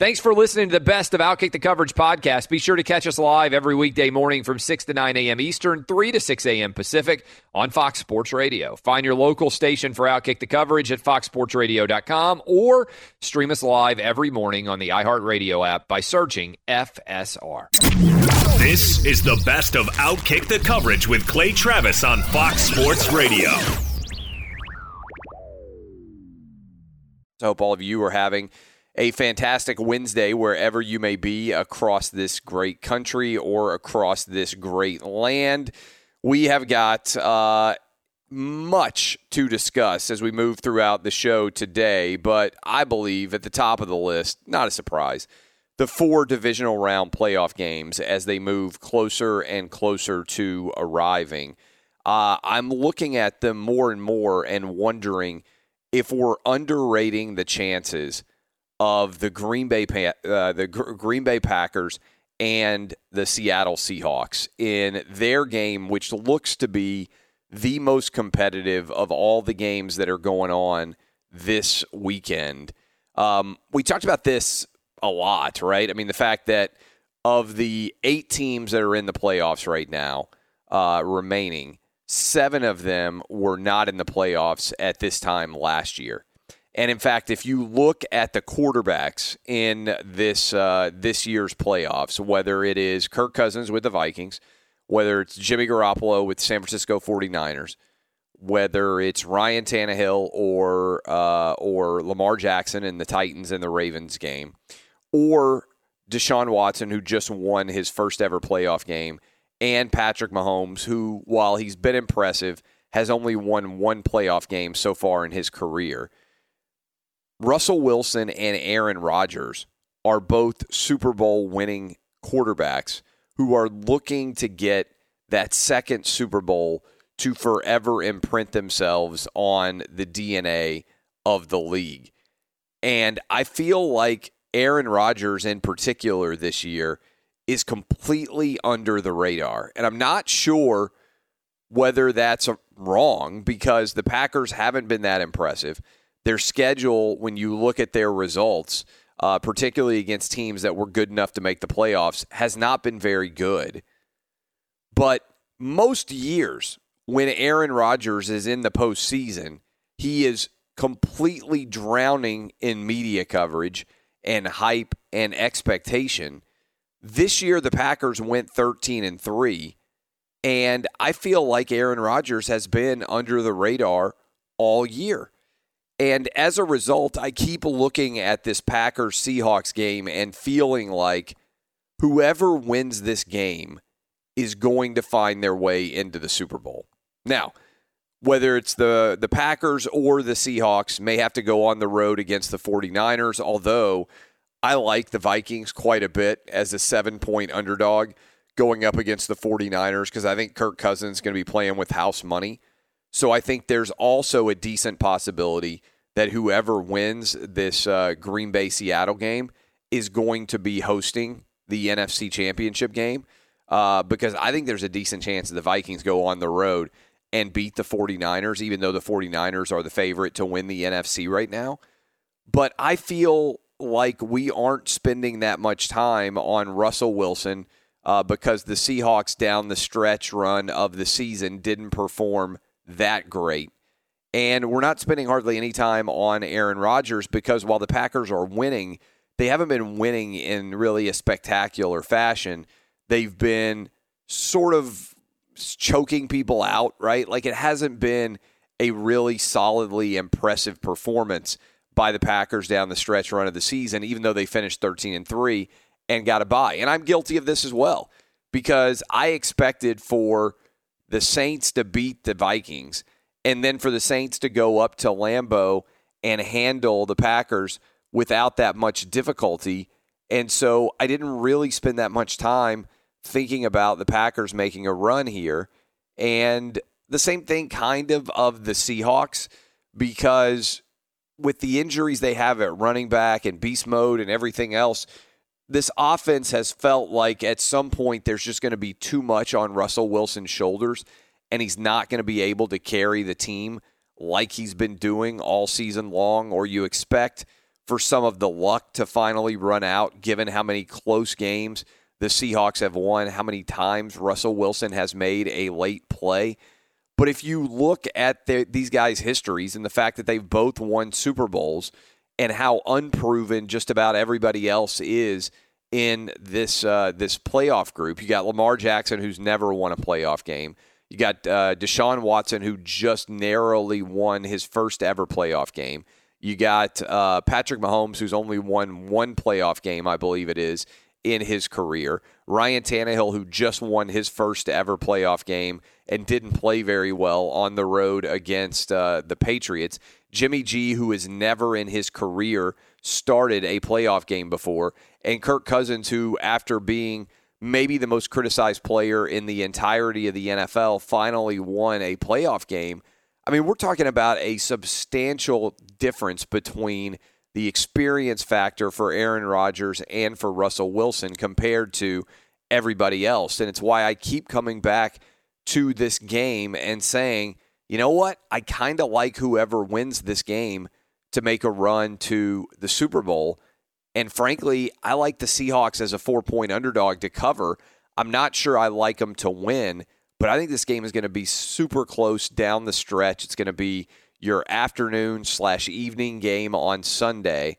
Thanks for listening to the best of Outkick the Coverage podcast. Be sure to catch us live every weekday morning from 6 to 9 a.m. Eastern, 3 to 6 a.m. Pacific on Fox Sports Radio. Find your local station for Outkick the Coverage at foxsportsradio.com or stream us live every morning on the iHeartRadio app by searching FSR. This is the best of Outkick the Coverage with Clay Travis on Fox Sports Radio. I hope all of you are having a fantastic Wednesday wherever you may be across this great country or across this great land. We have got much to discuss as we move throughout the show today, but I believe at the top of the list, not a surprise, the 4 divisional round playoff games as they move closer and closer to arriving. I'm looking at them more and more and wondering if we're underrating the chances of the Green Bay Packers and the Seattle Seahawks in their game, which looks to be the most competitive of all the games that are going on this weekend. We talked about this a lot, right? I mean, the fact that of the 8 teams that are in the playoffs right now remaining, 7 of them were not in the playoffs at this time last year. And in fact, if you look at the quarterbacks in this year's playoffs, whether it is Kirk Cousins with the Vikings, whether it's Jimmy Garoppolo with the San Francisco 49ers, whether it's Ryan Tannehill or Lamar Jackson in the Titans and the Ravens game, or Deshaun Watson, who just won his first ever playoff game, and Patrick Mahomes, who, while he's been impressive, has only won 1 playoff game so far in his career. Russell Wilson and Aaron Rodgers are both Super Bowl winning quarterbacks who are looking to get that second Super Bowl to forever imprint themselves on the DNA of the league. And I feel like Aaron Rodgers in particular this year is completely under the radar. And I'm not sure whether that's wrong because the Packers haven't been that impressive. Their schedule, when you look at their results, particularly against teams that were good enough to make the playoffs, has not been very good. But most years, when Aaron Rodgers is in the postseason, he is completely drowning in media coverage and hype and expectation. This year, the Packers went 13-3, and I feel like Aaron Rodgers has been under the radar all year. And as a result, I keep looking at this Packers-Seahawks game and feeling like whoever wins this game is going to find their way into the Super Bowl. Now, whether it's the Packers or the Seahawks may have to go on the road against the 49ers, although I like the Vikings quite a bit as a 7-point underdog going up against the 49ers because I think Kirk Cousins is going to be playing with house money. So I think there's also a decent possibility that whoever wins this Green Bay-Seattle game is going to be hosting the NFC Championship game because I think there's a decent chance that the Vikings go on the road and beat the 49ers, even though the 49ers are the favorite to win the NFC right now. But I feel like we aren't spending that much time on Russell Wilson because the Seahawks down the stretch run of the season didn't perform that great. And we're not spending hardly any time on Aaron Rodgers because while the Packers are winning, they haven't been winning in really a spectacular fashion. They've been sort of choking people out, right? Like it hasn't been a really solidly impressive performance by the Packers down the stretch run of the season, even though they finished 13-3 and got a bye. And I'm guilty of this as well because I expected for the Saints to beat the Vikings and then for the Saints to go up to Lambeau and handle the Packers without that much difficulty. And so I didn't really spend that much time thinking about the Packers making a run here. And the same thing kind of the Seahawks because with the injuries they have at running back and beast mode and everything else, this offense has felt like at some point there's just going to be too much on Russell Wilson's shoulders and he's not going to be able to carry the team like he's been doing all season long, or you expect for some of the luck to finally run out, given how many close games the Seahawks have won, how many times Russell Wilson has made a late play. But if you look at these guys' histories and the fact that they've both won Super Bowls and how unproven just about everybody else is in this playoff group, you got Lamar Jackson, who's never won a playoff game. You got Deshaun Watson, who just narrowly won his first ever playoff game. You got Patrick Mahomes, who's only won one playoff game, I believe it is, in his career. Ryan Tannehill, who just won his first ever playoff game and didn't play very well on the road against the Patriots. Jimmy G, who has never in his career started a playoff game before. And Kirk Cousins, who, after being maybe the most criticized player in the entirety of the NFL, finally won a playoff game. I mean, we're talking about a substantial difference between the experience factor for Aaron Rodgers and for Russell Wilson compared to everybody else. And it's why I keep coming back to this game and saying, you know what? I kind of like whoever wins this game to make a run to the Super Bowl. And frankly, I like the Seahawks as a 4-point underdog to cover. I'm not sure I like them to win, but I think this game is going to be super close down the stretch. It's going to be your afternoon/evening game on Sunday.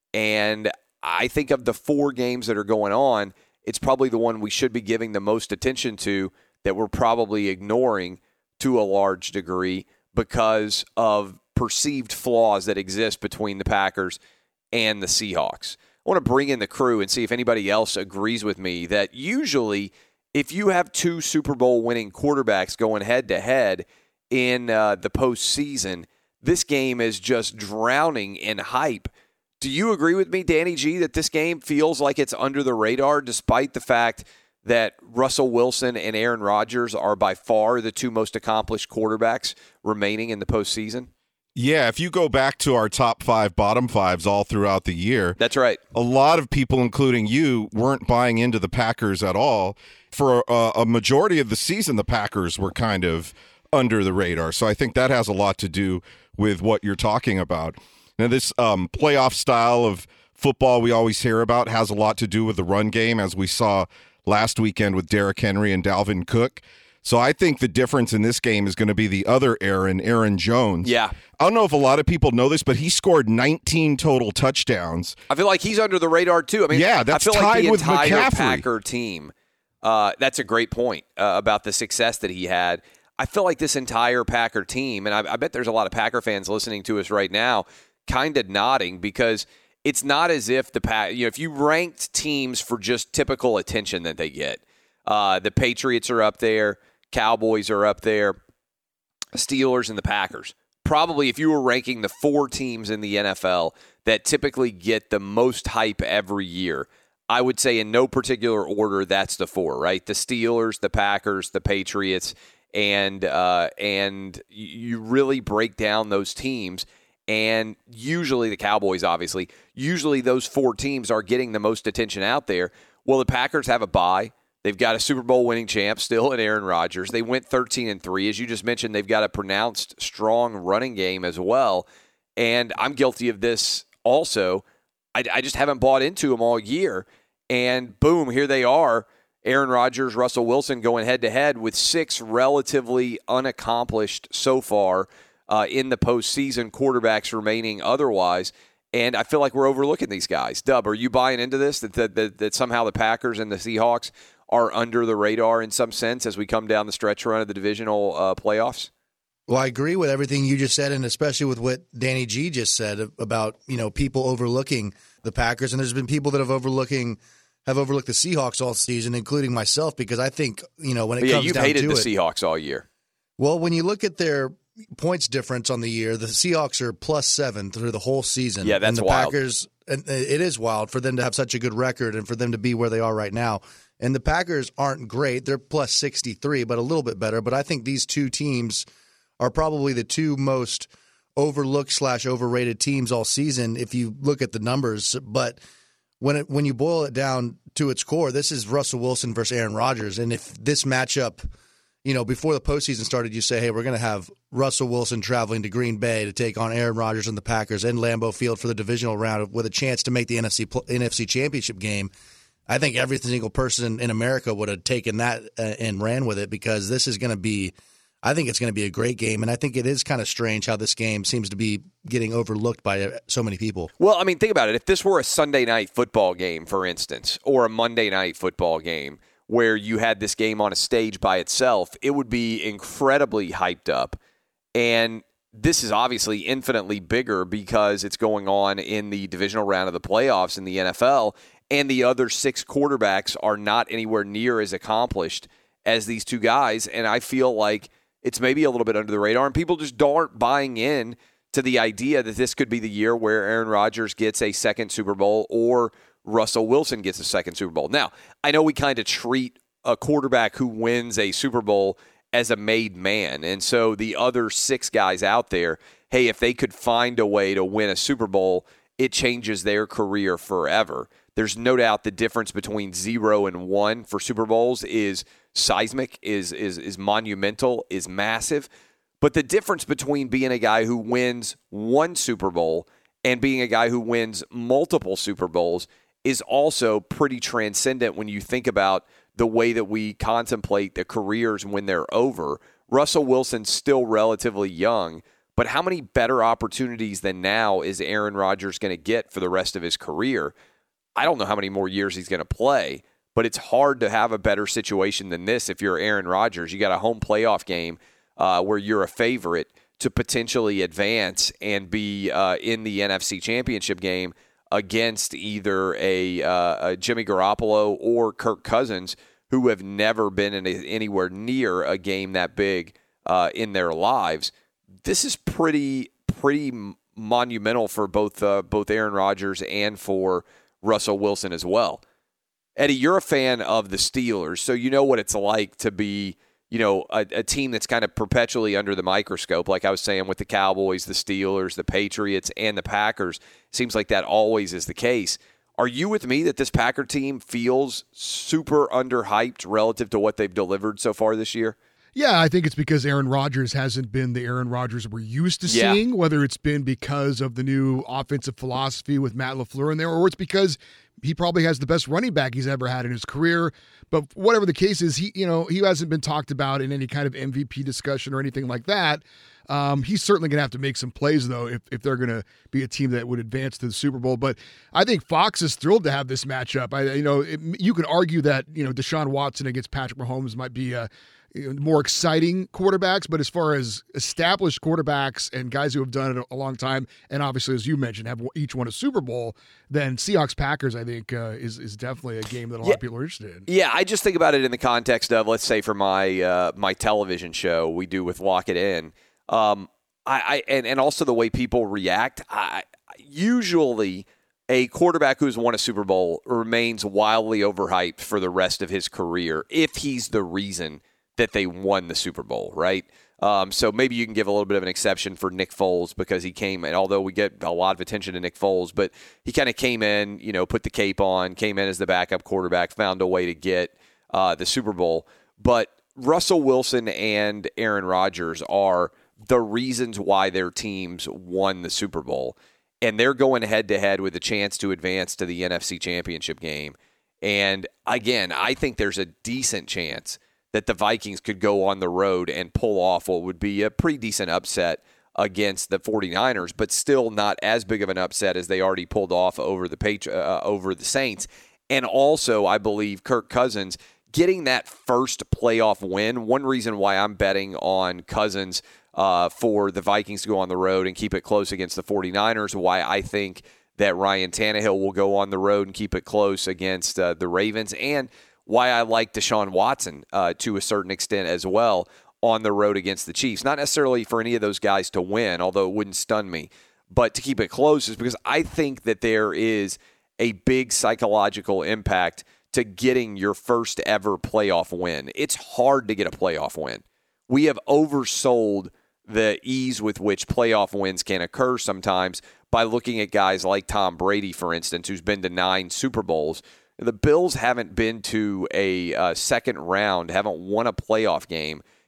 And I think of the 4 games that are going on, it's probably the one we should be giving the most attention to that we're probably ignoring to a large degree because of perceived flaws that exist between the Packers and the Seahawks. I want to bring in the crew and see if anybody else agrees with me that usually if you have 2 Super Bowl winning quarterbacks going head-to-head in the postseason, this game is just drowning in hype. Do you agree with me, Danny G, that this game feels like it's under the radar despite the fact that Russell Wilson and Aaron Rodgers are by far the 2 most accomplished quarterbacks remaining in the postseason? Yeah, if you go back to our top 5, bottom 5s all throughout the year. That's right. A lot of people, including you, weren't buying into the Packers at all. For a majority of the season, the Packers were kind of under the radar. So I think that has a lot to do with what you're talking about. Now, this playoff style of football we always hear about has a lot to do with the run game, as we saw last weekend with Derrick Henry and Dalvin Cook. So I think the difference in this game is going to be the other Aaron Jones. Yeah. I don't know if a lot of people know this, but he scored 19 total touchdowns. I feel like he's under the radar, too. I mean, yeah, that's I feel tied like the with entire McCaffrey. Packer team, that's a great point about the success that he had. I feel like this entire Packer team, and I bet there's a lot of Packer fans listening to us right now, kind of nodding because it's not as if if you ranked teams for just typical attention that they get, the Patriots are up there, Cowboys are up there, Steelers and the Packers. Probably if you were ranking the 4 teams in the NFL that typically get the most hype every year, I would say in no particular order that's the 4, right? The Steelers, the Packers, the Patriots, and you really break down those teams. And usually the Cowboys, obviously, usually those 4 teams are getting the most attention out there. Well, the Packers have a bye. They've got a Super Bowl winning champ still in Aaron Rodgers. They went 13-3. As you just mentioned, they've got a pronounced strong running game as well. And I'm guilty of this also. I just haven't bought into them all year. And boom, here they are. Aaron Rodgers, Russell Wilson going head-to-head with 6 relatively unaccomplished so far in the postseason, quarterbacks remaining otherwise. And I feel like we're overlooking these guys. Dub, are you buying into this, that somehow the Packers and the Seahawks are under the radar in some sense as we come down the stretch run of the divisional playoffs? Well, I agree with everything you just said, and especially with what Danny G just said about people overlooking the Packers. And there's been people that have overlooked the Seahawks all season, including myself, because I think when it comes down to it, you've hated the Seahawks all year. Well, when you look at their points difference on the year, the Seahawks are +7 through the whole season. Yeah, that's and the wild. Packers, and it is wild for them to have such a good record and for them to be where they are right now. And the Packers aren't great. They're +63, but a little bit better. But I think these 2 teams are probably the 2 most overlooked/overrated teams all season if you look at the numbers. But when you boil it down to its core, this is Russell Wilson versus Aaron Rodgers. And if this matchup, before the postseason started, you say, hey, we're going to have Russell Wilson traveling to Green Bay to take on Aaron Rodgers and the Packers in Lambeau Field for the divisional round with a chance to make the NFC Championship game. I think every single person in America would have taken that and ran with it, because this is going to be – I think it's going to be a great game, and I think it is kind of strange how this game seems to be getting overlooked by so many people. Well, I mean, think about it. If this were a Sunday night football game, for instance, or a Monday night football game where you had this game on a stage by itself, it would be incredibly hyped up. And this is obviously infinitely bigger because it's going on in the divisional round of the playoffs in the NFL, and the other 6 quarterbacks are not anywhere near as accomplished as these 2 guys. And I feel like it's maybe a little bit under the radar, and people just aren't buying in to the idea that this could be the year where Aaron Rodgers gets a second Super Bowl or Russell Wilson gets a second Super Bowl. Now, I know we kind of treat a quarterback who wins a Super Bowl as a made man, and so the other 6 guys out there, hey, if they could find a way to win a Super Bowl, it changes their career forever. There's no doubt the difference between 0 and 1 for Super Bowls is seismic, is monumental, is massive. But the difference between being a guy who wins 1 Super Bowl and being a guy who wins multiple Super Bowls is also pretty transcendent when you think about the way that we contemplate the careers when they're over. Russell Wilson's still relatively young, but how many better opportunities than now is Aaron Rodgers going to get for the rest of his career? I don't know how many more years he's going to play, but it's hard to have a better situation than this if you're Aaron Rodgers. You got a home playoff game where you're a favorite to potentially advance and be in the NFC Championship game against either a Jimmy Garoppolo or Kirk Cousins, who have never been in anywhere near a game that big in their lives. This is pretty monumental for both Aaron Rodgers and for Russell Wilson as well. Eddie, you're a fan of the Steelers, so you know what it's like to be, a team that's kind of perpetually under the microscope. Like I was saying with the Cowboys, the Steelers, the Patriots, and the Packers. Seems like that always is the case. Are you with me that this Packer team feels super underhyped relative to what they've delivered so far this year? Yeah, I think it's because Aaron Rodgers hasn't been the Aaron Rodgers we're used to seeing, whether it's been because of the new offensive philosophy with Matt LaFleur in there, or it's because he probably has the best running back he's ever had in his career. But whatever the case is, he hasn't been talked about in any kind of MVP discussion or anything like that. He's certainly going to have to make some plays, though, if they're going to be a team that would advance to the Super Bowl. But I think Fox is thrilled to have this matchup. You can argue that Deshaun Watson against Patrick Mahomes might be more exciting quarterbacks, but as far as established quarterbacks and guys who have done it a long time, and obviously, as you mentioned, have each won a Super Bowl, then Seahawks-Packers, I think, is definitely a game that a lot of people are interested in. Yeah, I just think about it in the context of, let's say, for my my television show we do with Lock It In, and also the way people react. Usually, a quarterback who's won a Super Bowl remains wildly overhyped for the rest of his career if he's the reason that they won the Super Bowl, right? So maybe you can give a little bit of an exception for Nick Foles because he came in, although we get a lot of attention to Nick Foles, but he kind of came in, put the cape on, came in as the backup quarterback, found a way to get the Super Bowl. But Russell Wilson and Aaron Rodgers are the reasons why their teams won the Super Bowl. And they're going head-to-head with a chance to advance to the NFC Championship game. And, again, I think there's a decent chance that the Vikings could go on the road and pull off what would be a pretty decent upset against the 49ers, but still not as big of an upset as they already pulled off over the Saints. And also, I believe Kirk Cousins getting that first playoff win. One reason why I'm betting on Cousins for the Vikings to go on the road and keep it close against the 49ers, why I think that Ryan Tannehill will go on the road and keep it close against the Ravens, and why I like Deshaun Watson to a certain extent as well on the road against the Chiefs. Not necessarily for any of those guys to win, although it wouldn't stun me, but to keep it close is because I think that there is a big psychological impact to getting your first ever playoff win. It's hard to get a playoff win. We have oversold the ease with which playoff wins can occur sometimes by looking at guys like Tom Brady, for instance, who's been to 9 Super Bowls. The Bills haven't been to a second round, haven't won a playoff game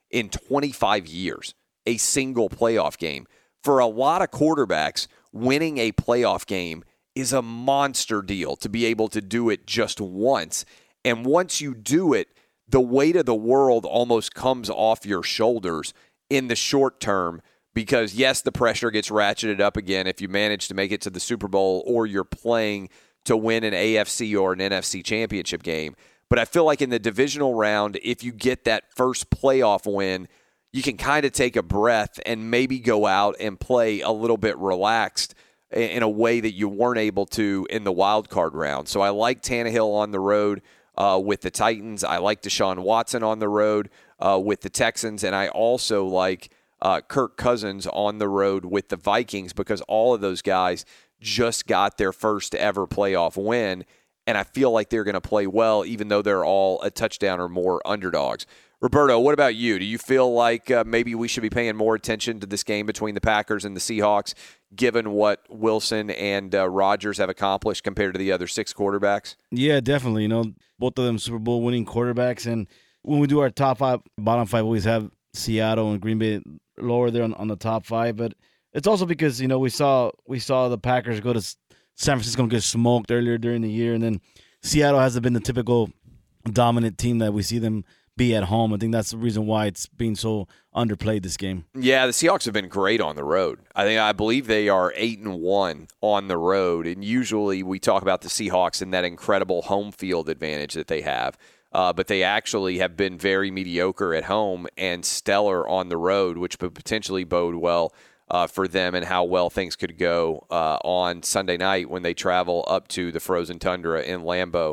in 25 years, a single playoff game. For a lot of quarterbacks, winning a playoff game is a monster deal to be able to do it just once. And once you do it, the weight of the world almost comes off your shoulders in the short term because, yes, the pressure gets ratcheted up again if you manage to make it to the Super Bowl or you're playing to win an AFC or an NFC championship game. But I feel like in the divisional round, if you get that first playoff win, you can kind of take a breath and maybe go out and play a little bit relaxed in a way that you weren't able to in the wild card round. So I like Tannehill on the road with the Titans. I like Deshaun Watson on the road with the Texans. And I also like Kirk Cousins on the road with the Vikings because all of those guys just got their first ever playoff win. And I feel like they're going to play well, even though they're all a touchdown or more underdogs. Roberto, what about you? Do you feel like maybe we should be paying more attention to this game between the Packers and the Seahawks, given what Wilson and Rodgers have accomplished compared to the other 6 quarterbacks? Yeah, definitely. You know, both of them Super Bowl winning quarterbacks. And when we do our top 5, bottom 5, we always have Seattle and Green Bay lower there on the top 5. But it's also because, you know, we saw the Packers go to San Francisco and get smoked earlier during the year. And then Seattle hasn't been the typical dominant team that we see them be at home. I think that's the reason why it's being so underplayed this game. Yeah, the Seahawks have been great on the road. I believe they are 8-1 on the road, and usually we talk about the Seahawks and that incredible home field advantage that they have. But they actually have been very mediocre at home and stellar on the road, which could potentially bode well for them and how well things could go on Sunday night when they travel up to the frozen tundra in Lambeau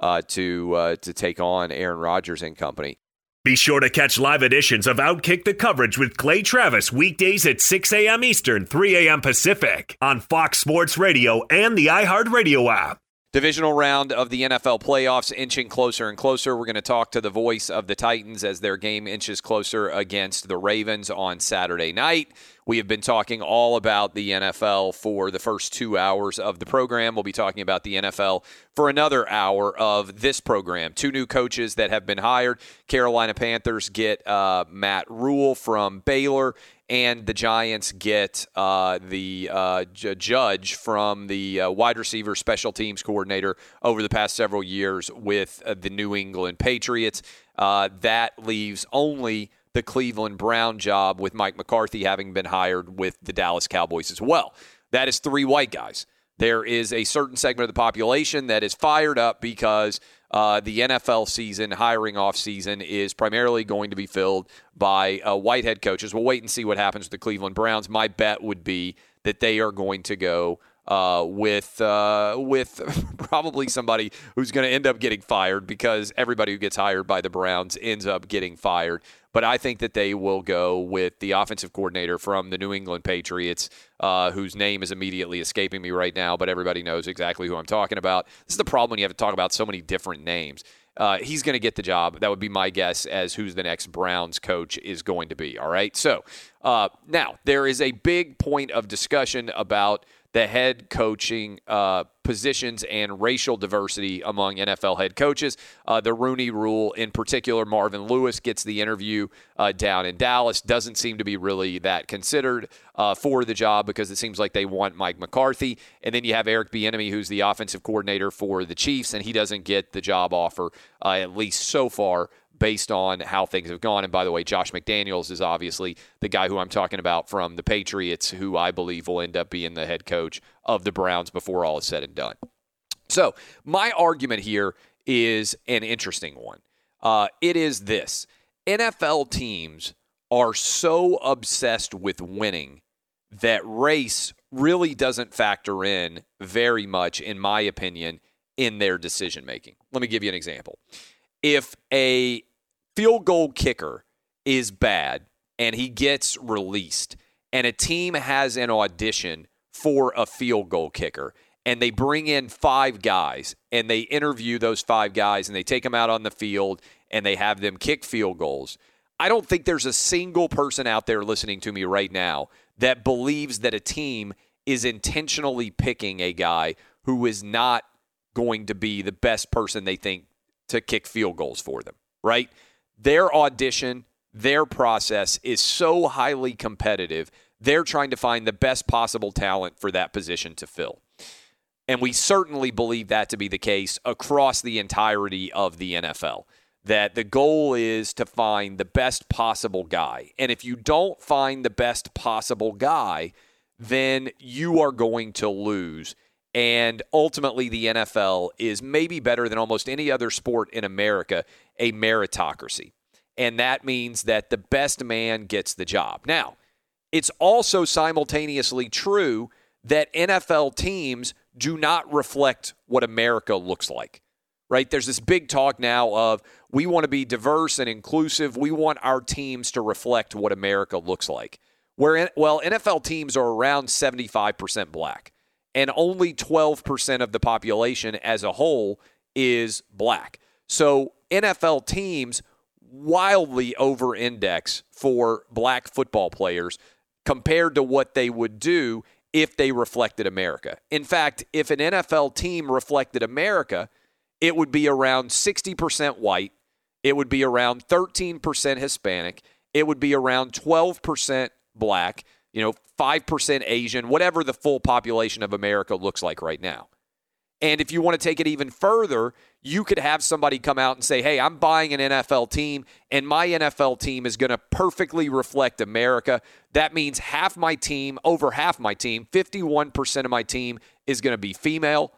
to take on Aaron Rodgers and company. Be sure to catch live editions of Outkick the Coverage with Clay Travis weekdays at 6 a.m. Eastern, 3 a.m. Pacific on Fox Sports Radio and the iHeartRadio app. Divisional round of the NFL playoffs inching closer and closer. We're going to talk to the voice of the Titans as their game inches closer against the Ravens on Saturday night. We have been talking all about the NFL for the first 2 hours of the program. We'll be talking about the NFL for another hour of this program. 2 new coaches that have been hired. Carolina Panthers get Matt Rule from Baylor, and the Giants get the judge from the wide receiver special teams coordinator over the past several years with the New England Patriots. That leaves only the Cleveland Brown job with Mike McCarthy having been hired with the Dallas Cowboys as well. That is 3 white guys. There is a certain segment of the population that is fired up because the NFL season, hiring off season, is primarily going to be filled by white head coaches. We'll wait and see what happens with the Cleveland Browns. My bet would be that they are going to go with probably somebody who's going to end up getting fired because everybody who gets hired by the Browns ends up getting fired. But I think that they will go with the offensive coordinator from the New England Patriots, whose name is immediately escaping me right now, but everybody knows exactly who I'm talking about. This is the problem when you have to talk about so many different names. He's going to get the job. That would be my guess as who's the next Browns coach is going to be. All right. So now there is a big point of discussion about the head coaching positions and racial diversity among NFL head coaches. The Rooney Rule in particular, Marvin Lewis gets the interview down in Dallas. Doesn't seem to be really that considered for the job because it seems like they want Mike McCarthy. And then you have Eric Bieniemy, who's the offensive coordinator for the Chiefs, and he doesn't get the job offer, at least so far, based on how things have gone. And by the way, Josh McDaniels is obviously the guy who I'm talking about from the Patriots, who I believe will end up being the head coach of the Browns before all is said and done. So my argument here is an interesting one. It is this. NFL teams are so obsessed with winning that race really doesn't factor in very much, in my opinion, in their decision-making. Let me give you an example. If a field goal kicker is bad and he gets released and a team has an audition for a field goal kicker and they bring in 5 guys and they interview those 5 guys and they take them out on the field and they have them kick field goals, I don't think there's a single person out there listening to me right now that believes that a team is intentionally picking a guy who is not going to be the best person they think to kick field goals for them, right? Their audition, their process is so highly competitive, they're trying to find the best possible talent for that position to fill. And we certainly believe that to be the case across the entirety of the NFL, that the goal is to find the best possible guy. And if you don't find the best possible guy, then you are going to lose. And ultimately, the NFL is maybe better than almost any other sport in America, a meritocracy. And that means that the best man gets the job. Now, it's also simultaneously true that NFL teams do not reflect what America looks like, right? There's this big talk now of we want to be diverse and inclusive. We want our teams to reflect what America looks like. NFL teams are around 75% black, and only 12% of the population as a whole is black. So NFL teams wildly over-index for black football players compared to what they would do if they reflected America. In fact, if an NFL team reflected America, it would be around 60% white, it would be around 13% Hispanic, it would be around 12% black, 5% Asian, whatever the full population of America looks like right now. And if you want to take it even further, you could have somebody come out and say, hey, I'm buying an NFL team, and my NFL team is going to perfectly reflect America. That means over half my team, 51% of my team is going to be female,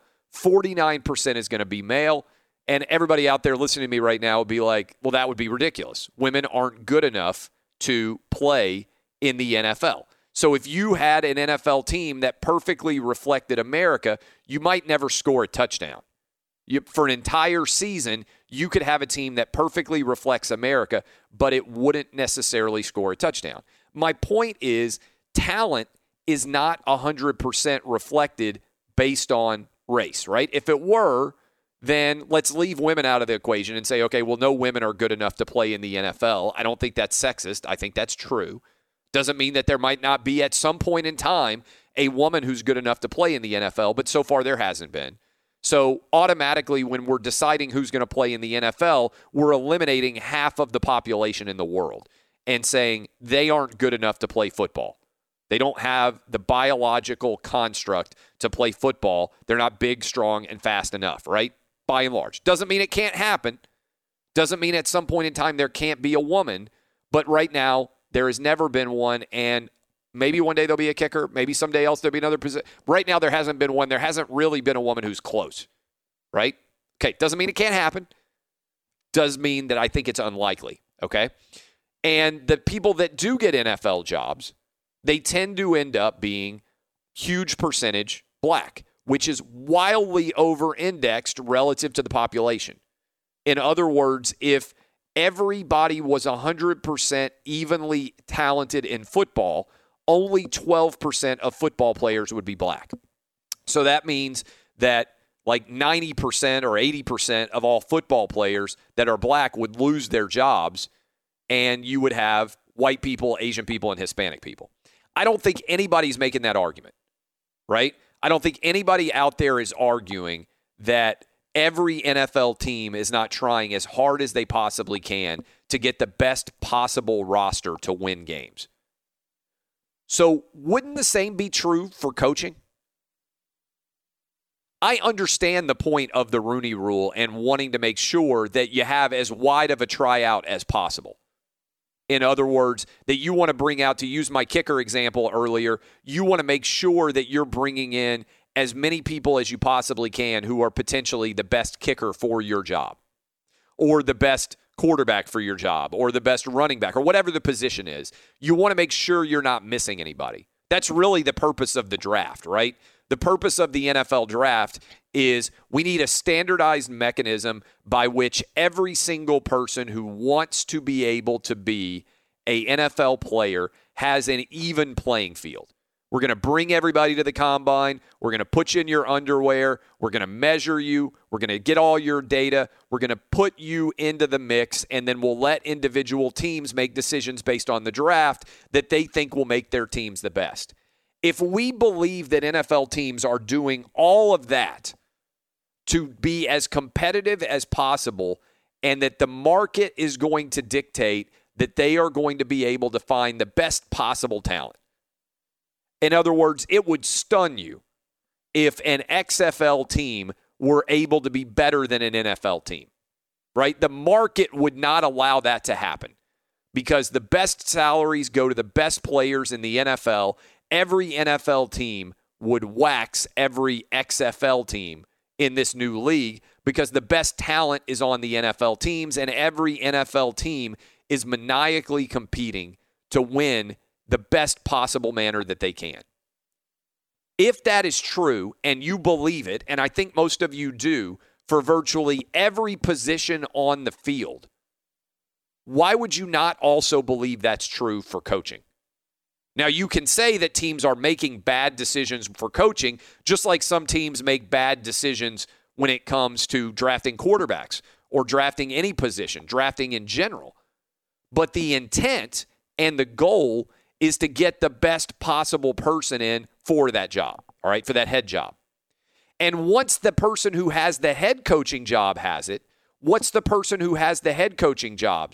49% is going to be male. And everybody out there listening to me right now would be like, well, that would be ridiculous. Women aren't good enough to play in the NFL. So if you had an NFL team that perfectly reflected America, you might never score a touchdown. For an entire season, you could have a team that perfectly reflects America, but it wouldn't necessarily score a touchdown. My point is, talent is not 100% reflected based on race, right? If it were, then let's leave women out of the equation and say, okay, well, no women are good enough to play in the NFL. I don't think that's sexist. I think that's true. Doesn't mean that there might not be at some point in time a woman who's good enough to play in the NFL, but so far there hasn't been. So automatically when we're deciding who's going to play in the NFL, we're eliminating half of the population in the world and saying they aren't good enough to play football. They don't have the biological construct to play football. They're not big, strong, and fast enough, right? By and large. Doesn't mean it can't happen. Doesn't mean at some point in time there can't be a woman. But right now, there has never been one, and maybe one day there'll be a kicker. Maybe someday else there'll be another position. Right now, there hasn't been one. There hasn't really been a woman who's close, right? Okay, doesn't mean it can't happen. Does mean that I think it's unlikely, okay? And the people that do get NFL jobs, they tend to end up being huge percentage black, which is wildly over-indexed relative to the population. In other words, if everybody was 100% evenly talented in football, only 12% of football players would be black. So that means that like 90% or 80% of all football players that are black would lose their jobs, and you would have white people, Asian people, and Hispanic people. I don't think anybody's making that argument, right? I don't think anybody out there is arguing that every NFL team is not trying as hard as they possibly can to get the best possible roster to win games. So wouldn't the same be true for coaching? I understand the point of the Rooney Rule and wanting to make sure that you have as wide of a tryout as possible. In other words, that you want to bring out, to use my kicker example earlier, you want to make sure that you're bringing in as many people as you possibly can who are potentially the best kicker for your job, or the best quarterback for your job, or the best running back, or whatever the position is. You want to make sure you're not missing anybody. That's really the purpose of the draft, right? The purpose of the NFL draft is we need a standardized mechanism by which every single person who wants to be able to be an NFL player has an even playing field. We're going to bring everybody to the combine. We're going to put you in your underwear. We're going to measure you. We're going to get all your data. We're going to put you into the mix, and then we'll let individual teams make decisions based on the draft that they think will make their teams the best. If we believe that NFL teams are doing all of that to be as competitive as possible, and that the market is going to dictate that they are going to be able to find the best possible talent. In other words, it would stun you if an XFL team were able to be better than an NFL team, right? The market would not allow that to happen because the best salaries go to the best players in the NFL. Every NFL team would wax every XFL team in this new league because the best talent is on the NFL teams, and every NFL team is maniacally competing to win the best possible manner that they can. If that is true, and you believe it, and I think most of you do, for virtually every position on the field, why would you not also believe that's true for coaching? Now, you can say that teams are making bad decisions for coaching, just like some teams make bad decisions when it comes to drafting quarterbacks or drafting any position, drafting in general. But the intent and the goal is to get the best possible person in for that job, all right, for that head job. And once the person who has the head coaching job has it, what's the person who has the head coaching job?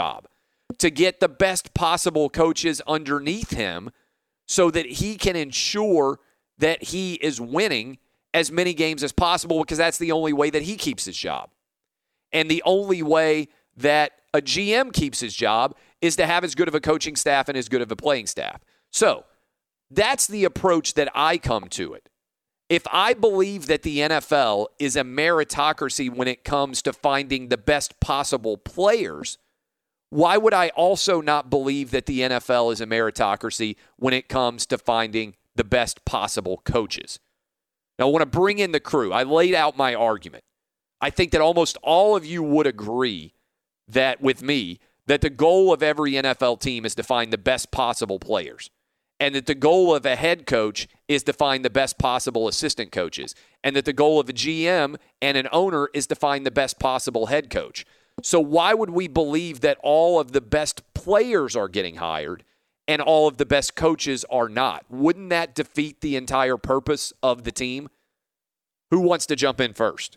To get the best possible coaches underneath him so that he can ensure that he is winning as many games as possible, because that's the only way that he keeps his job. And the only way that a GM keeps his job is to have as good of a coaching staff and as good of a playing staff. So that's the approach that I come to it. If I believe that the NFL is a meritocracy when it comes to finding the best possible players, why would I also not believe that the NFL is a meritocracy when it comes to finding the best possible coaches? Now, I want to bring in the crew. I laid out my argument. I think that almost all of you would agree that with me, that the goal of every NFL team is to find the best possible players, and that the goal of a head coach is to find the best possible assistant coaches, and that the goal of a GM and an owner is to find the best possible head coach. So why would we believe that all of the best players are getting hired and all of the best coaches are not? Wouldn't that defeat the entire purpose of the team? Who wants to jump in first?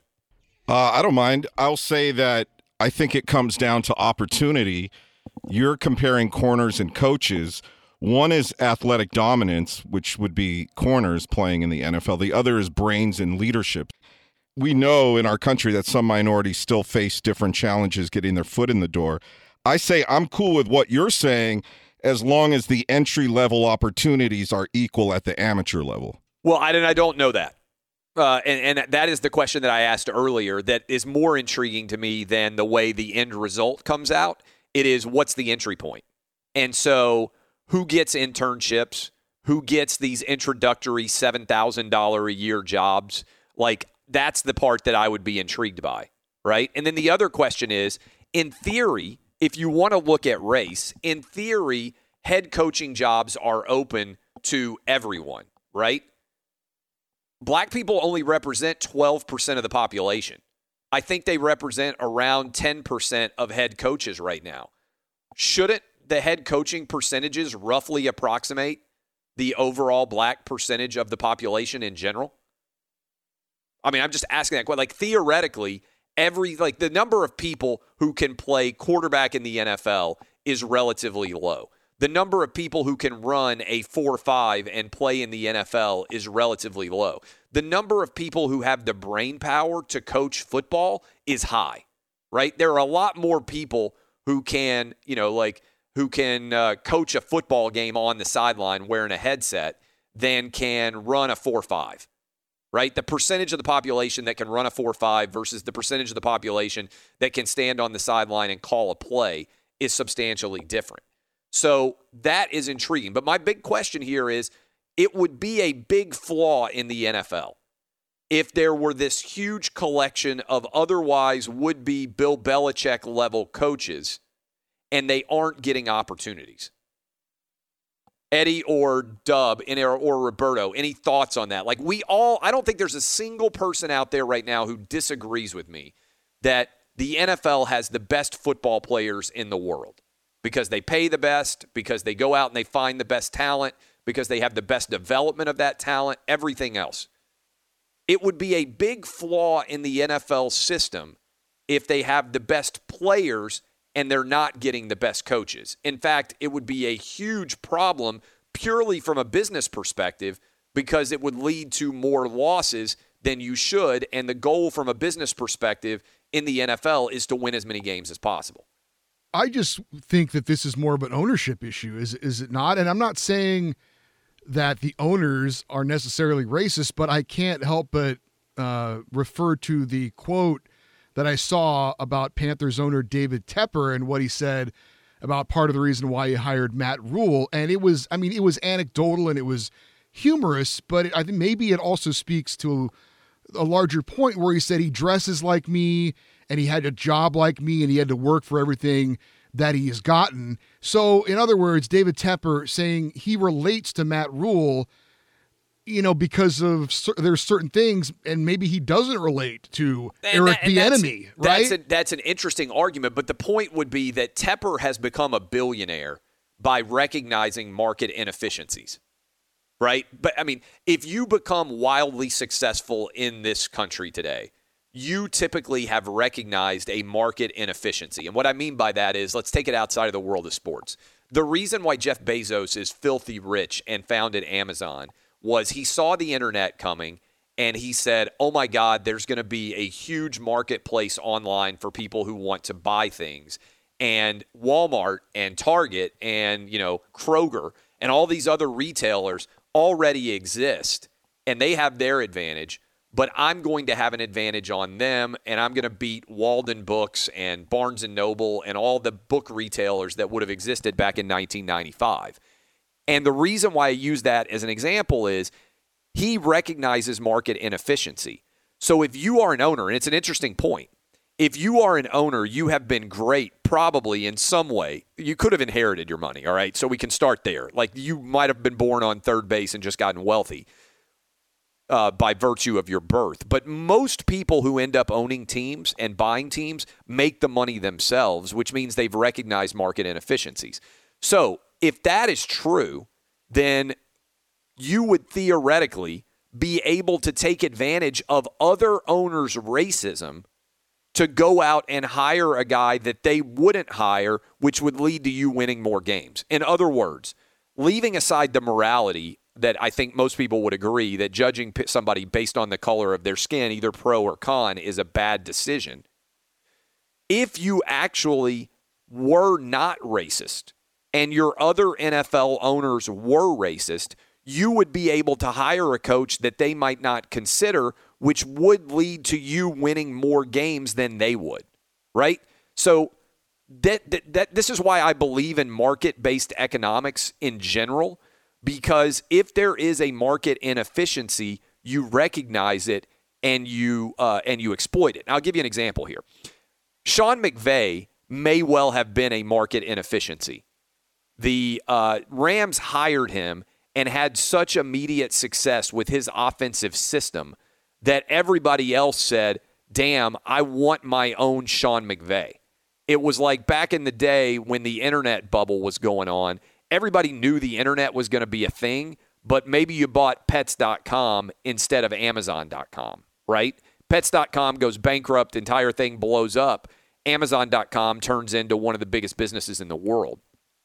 I don't mind. I'll say that I think it comes down to opportunity. You're comparing corners and coaches. One is athletic dominance, which would be corners playing in the NFL. The other is brains and leadership. We know in our country that some minorities still face different challenges getting their foot in the door. I say I'm cool with what you're saying as long as the entry-level opportunities are equal at the amateur level. Well, I don't know that. And that is the question that I asked earlier that is more intriguing to me than the way the end result comes out. It is, what's the entry point? And so who gets internships? Who gets these introductory $7,000 a year jobs? Like, that's the part that I would be intrigued by, right? And then the other question is, in theory, if you want to look at race, in theory, head coaching jobs are open to everyone, right? Black people only represent 12% of the population. I think they represent around 10% of head coaches right now. Shouldn't the head coaching percentages roughly approximate the overall black percentage of the population in general? I mean, I'm just asking that question. Like, theoretically, the number of people who can play quarterback in the NFL is relatively low. The number of people who can run a 4.5 and play in the NFL is relatively low. The number of people who have the brain power to coach football is high, right? There are a lot more people who can, coach a football game on the sideline wearing a headset than can run a 4.5. Right? The percentage of the population that can run a 4.5 versus the percentage of the population that can stand on the sideline and call a play is substantially different. So that is intriguing. But my big question here is, it would be a big flaw in the NFL if there were this huge collection of otherwise would-be Bill Belichick-level coaches and they aren't getting opportunities. Eddie or Dub or Roberto, any thoughts on that? Like, I don't think there's a single person out there right now who disagrees with me that the NFL has the best football players in the world because they pay the best, because they go out and they find the best talent, because they have the best development of that talent, everything else. It would be a big flaw in the NFL system if they have the best players and they're not getting the best coaches. In fact, it would be a huge problem purely from a business perspective because it would lead to more losses than you should. And the goal from a business perspective in the NFL is to win as many games as possible. I just think that this is more of an ownership issue, is it not? And I'm not saying that the owners are necessarily racist, but I can't help but refer to the quote that I saw about Panthers owner David Tepper and what he said about part of the reason why he hired Matt Rule. And it was anecdotal and it was humorous, but I think maybe it also speaks to a larger point where he said he dresses like me and he had a job like me and he had to work for everything that he has gotten. So in other words, David Tepper saying he relates to Matt Rule, because of there's certain things, and maybe he doesn't relate to Eric Bieniemy, right? That's an interesting argument, but the point would be that Tepper has become a billionaire by recognizing market inefficiencies, right? But, if you become wildly successful in this country today, you typically have recognized a market inefficiency. And what I mean by that is, let's take it outside of the world of sports. The reason why Jeff Bezos is filthy rich and founded Amazon was he saw the internet coming and he said, oh my God, there's going to be a huge marketplace online for people who want to buy things. And Walmart and Target and, Kroger and all these other retailers already exist and they have their advantage, but I'm going to have an advantage on them and I'm going to beat Walden Books and Barnes & Noble and all the book retailers that would have existed back in 1995. And the reason why I use that as an example is he recognizes market inefficiency. So if you are an owner, and it's an interesting point, if you are an owner, you have been great probably in some way. You could have inherited your money, all right? So we can start there. Like you might have been born on third base and just gotten wealthy by virtue of your birth. But most people who end up owning teams and buying teams make the money themselves, which means they've recognized market inefficiencies. So if that is true, then you would theoretically be able to take advantage of other owners' racism to go out and hire a guy that they wouldn't hire, which would lead to you winning more games. In other words, leaving aside the morality that I think most people would agree that judging somebody based on the color of their skin, either pro or con, is a bad decision. If you actually were not racist, and your other NFL owners were racist, you would be able to hire a coach that they might not consider, which would lead to you winning more games than they would, right? So this is why I believe in market-based economics in general, because if there is a market inefficiency, you recognize it and you exploit it. And I'll give you an example here. Sean McVay may well have been a market inefficiency. The Rams hired him and had such immediate success with his offensive system that everybody else said, damn, I want my own Sean McVay. It was like back in the day when the internet bubble was going on. Everybody knew the internet was going to be a thing, but maybe you bought Pets.com instead of Amazon.com, right? Pets.com goes bankrupt, entire thing blows up. Amazon.com turns into one of the biggest businesses in the world.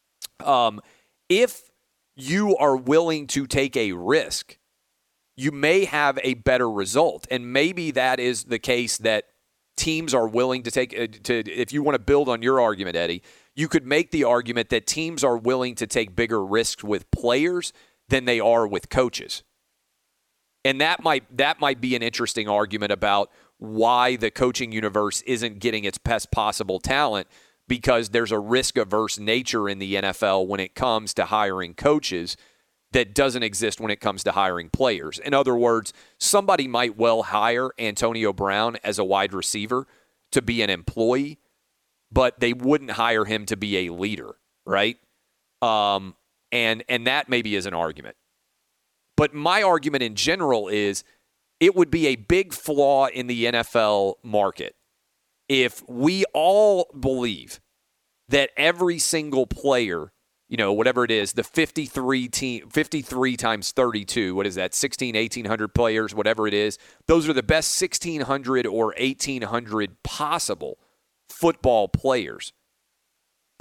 If you are willing to take a risk, you may have a better result. And maybe that is the case that teams are willing to take. If you want to build on your argument, Eddie, you could make the argument that teams are willing to take bigger risks with players than they are with coaches. And that might be an interesting argument about why the coaching universe isn't getting its best possible talent, because there's a risk-averse nature in the NFL when it comes to hiring coaches that doesn't exist when it comes to hiring players. In other words, somebody might well hire Antonio Brown as a wide receiver to be an employee, but they wouldn't hire him to be a leader, right? And that maybe is an argument. But my argument in general is it would be a big flaw in the NFL market if we all believe that every single player, whatever it is, the 53 times 32, what is that, 1,800 players, whatever it is, those are the best 1,600 or 1,800 possible football players.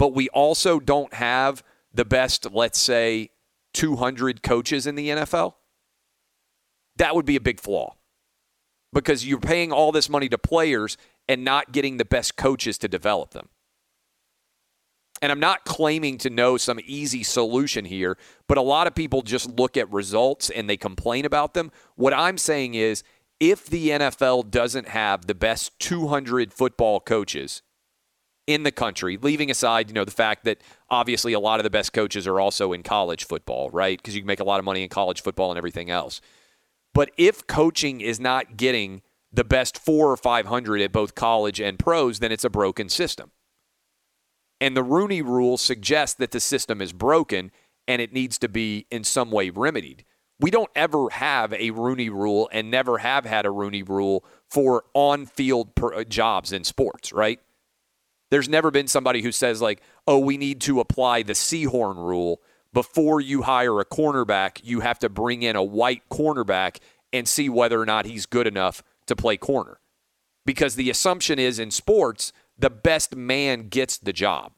but we also don't have the best, let's say, 200 coaches in the NFL, that would be a big flaw. Because you're paying all this money to players and not getting the best coaches to develop them. And I'm not claiming to know some easy solution here, but a lot of people just look at results and they complain about them. What I'm saying is, if the NFL doesn't have the best 200 football coaches in the country, leaving aside, the fact that obviously a lot of the best coaches are also in college football, right? Because you can make a lot of money in college football and everything else. But if coaching is not getting the best 400 or 500 at both college and pros, then it's a broken system. And the Rooney Rule suggests that the system is broken and it needs to be in some way remedied. We don't ever have a Rooney Rule and never have had a Rooney Rule for on-field jobs in sports, right? There's never been somebody who says like, oh, we need to apply the Seahorn Rule. Before you hire a cornerback, you have to bring in a white cornerback and see whether or not he's good enough to play corner. Because the assumption is in sports, the best man gets the job.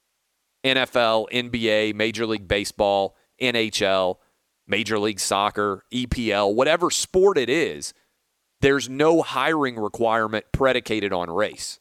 NFL, NBA, Major League Baseball, NHL, Major League Soccer, EPL, whatever sport it is, there's no hiring requirement predicated on race.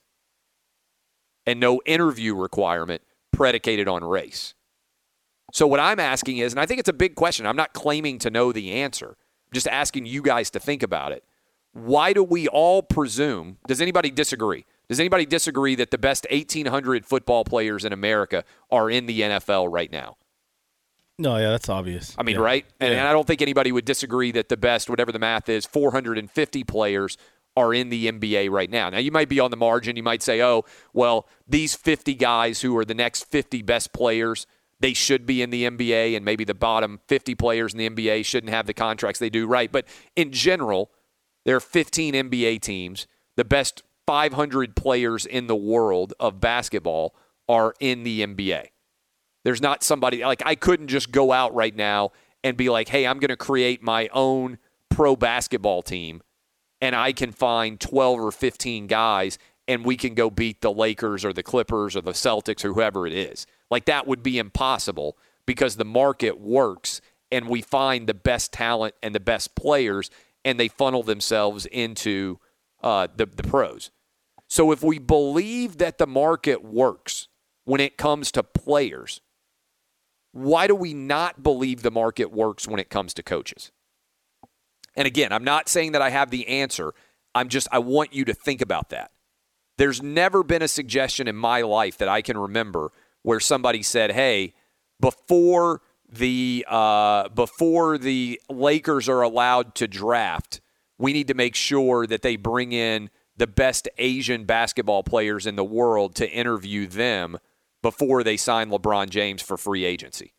And no interview requirement predicated on race. So what I'm asking is, and I think it's a big question, I'm not claiming to know the answer, I'm just asking you guys to think about it. Why do we all presume, does anybody disagree? Does anybody disagree that the best 1,800 football players in America are in the NFL right now? No, yeah, that's obvious. I mean, right? And I don't think anybody would disagree that the best, whatever the math is, 450 players are in the NBA right now. Now, you might be on the margin. You might say, oh, well, these 50 guys who are the next 50 best players, they should be in the NBA, and maybe the bottom 50 players in the NBA shouldn't have the contracts they do, right? But in general, there are 15 NBA teams. The best 500 players in the world of basketball are in the NBA. There's not somebody, like I couldn't just go out right now and be like, hey, I'm going to create my own pro basketball team, and I can find 12 or 15 guys, and we can go beat the Lakers or the Clippers or the Celtics or whoever it is. Like that would be impossible because the market works and we find the best talent and the best players and they funnel themselves into the pros. So if we believe that the market works when it comes to players, why do we not believe the market works when it comes to coaches? And again, I'm not saying that I have the answer. I want you to think about that. There's never been a suggestion in my life that I can remember where somebody said, hey, before the Lakers are allowed to draft, we need to make sure that they bring in the best Asian basketball players in the world to interview them before they sign LeBron James for free agency.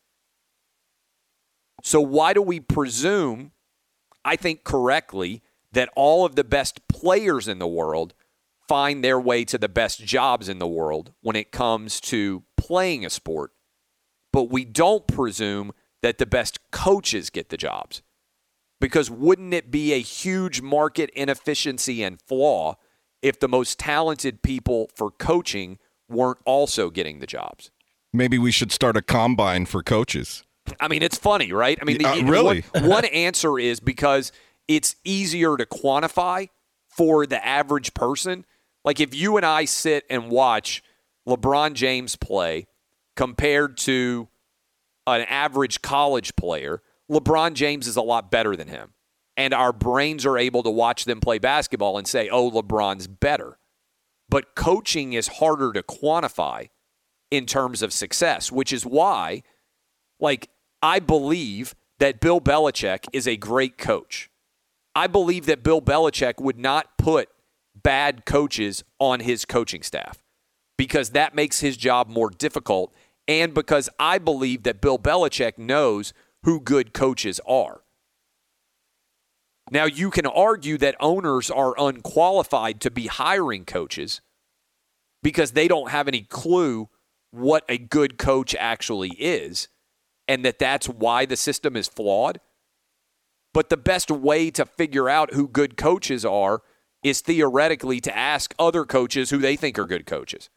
So why do we presume, I think correctly, that all of the best players in the world find their way to the best jobs in the world when it comes to playing a sport, but we don't presume that the best coaches get the jobs? Because wouldn't it be a huge market inefficiency and flaw if the most talented people for coaching weren't also getting the jobs? Maybe we should start a combine for coaches. I mean, it's funny, right? I mean, really? one answer is because it's easier to quantify for the average person. Like if you and I sit and watch LeBron James play compared to an average college player, LeBron James is a lot better than him. And our brains are able to watch them play basketball and say, oh, LeBron's better. But coaching is harder to quantify in terms of success, which is why, like, I believe that Bill Belichick is a great coach. I believe that Bill Belichick would not put bad coaches on his coaching staff because that makes his job more difficult, and because I believe that Bill Belichick knows who good coaches are. Now, you can argue that owners are unqualified to be hiring coaches because they don't have any clue what a good coach actually is, and that's why the system is flawed. But the best way to figure out who good coaches are is theoretically to ask other coaches who they think are good coaches.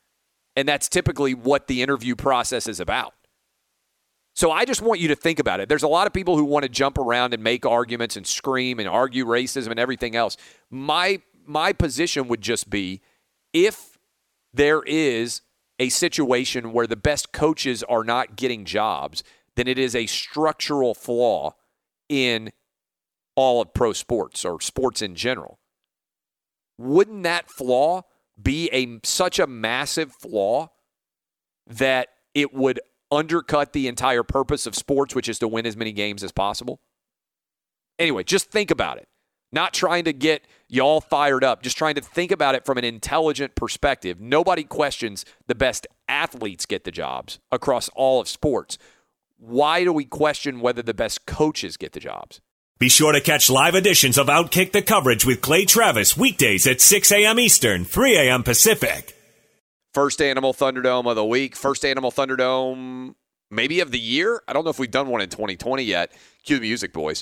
And that's typically what the interview process is about. So I just want you to think about it. There's a lot of people who want to jump around and make arguments and scream and argue racism and everything else. My position would just be, if there is a situation where the best coaches are not getting jobs, then it is a structural flaw in all of pro sports or sports in general. Wouldn't that flaw be such a massive flaw that it would undercut the entire purpose of sports, which is to win as many games as possible? Anyway, just think about it. Not trying to get y'all fired up, just trying to think about it from an intelligent perspective. Nobody questions the best athletes get the jobs across all of sports. Why do we question whether the best coaches get the jobs? Be sure to catch live editions of Outkick the Coverage with Clay Travis weekdays at 6 a.m. Eastern, 3 a.m. Pacific. First Animal Thunderdome of the week. First Animal Thunderdome maybe of the year. I don't know if we've done one in 2020 yet. Cue the music, boys.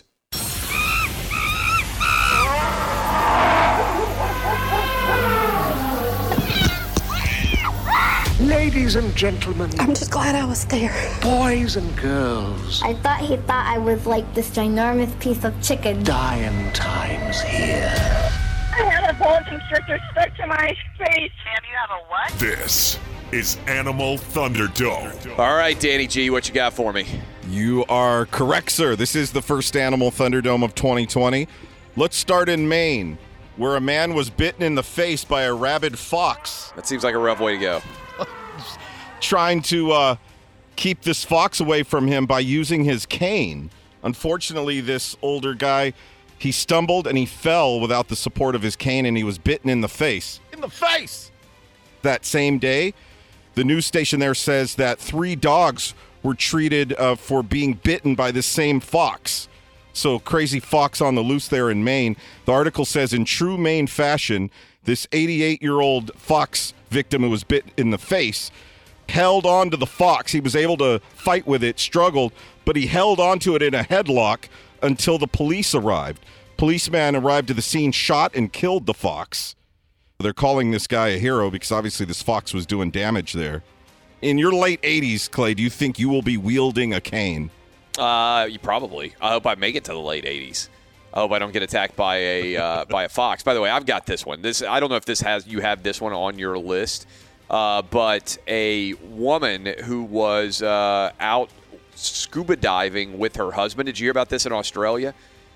Ladies and gentlemen. I'm just glad I was there. Boys and girls. I thought he thought I was like this ginormous piece of chicken. Dying times here. I have a boa constrictor stuck to my face. Sam, you have a what? This is Animal Thunderdome. All right, Danny G, what you got for me? You are correct, sir. This is the first Animal Thunderdome of 2020. Let's start in Maine, where a man was bitten in the face by a rabid fox. That seems like a rough way to go. Trying to keep this fox away from him by using his cane. Unfortunately, this older guy, he stumbled and he fell without the support of his cane, and he was bitten in the face. In the face! That same day, the news station there says that 3 dogs were treated for being bitten by this same fox. So crazy fox on the loose there in Maine. The article says, in true Maine fashion, this 88-year-old fox victim who was bit in the face held on to the fox. He was able to fight with it, struggled, but he held on to it in a headlock until the police arrived. Policeman arrived to the scene, shot and killed the fox. They're calling this guy a hero because obviously this fox was doing damage there. In your late 80s, Clay, do you think you will be wielding a cane? You probably. I hope I make it to the late 80s. I hope I don't get attacked by a fox. By the way, I've got this one. I don't know if you have this one on your list. But a woman who was out scuba diving with her husband. Did you hear about this in Australia?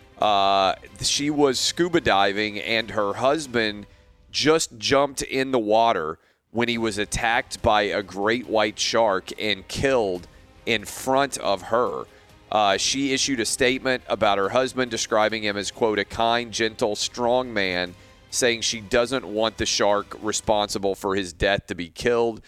She was scuba diving, and her husband just jumped in the water when he was attacked by a great white shark and killed in front of her. She issued a statement about her husband, describing him as, quote, a kind, gentle, strong man, saying she doesn't want the shark responsible for his death to be killed.